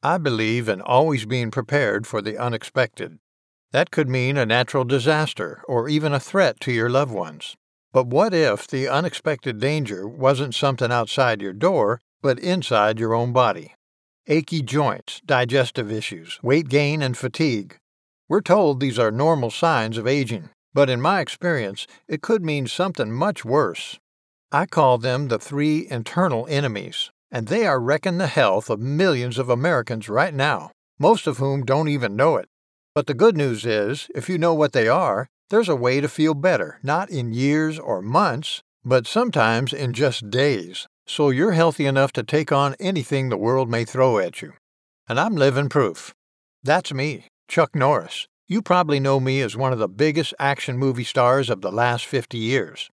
I believe in always being prepared for the unexpected. That could mean a natural disaster or even a threat to your loved ones. But what if the unexpected danger wasn't something outside your door, but inside your own body? Achy joints, digestive issues, weight gain, and fatigue. We're told these are normal signs of aging, but in my experience, it could mean something much worse. I call them the three internal enemies, and they are wrecking the health of millions of Americans right now, most of whom don't even know it. But the good news is, if you know what they are, there's a way to feel better, not in years or months, but sometimes in just days, so you're healthy enough to take on anything the world may throw at you. And I'm living proof. That's me, Chuck Norris. You probably know me as one of the biggest action movie stars of the last 50 years.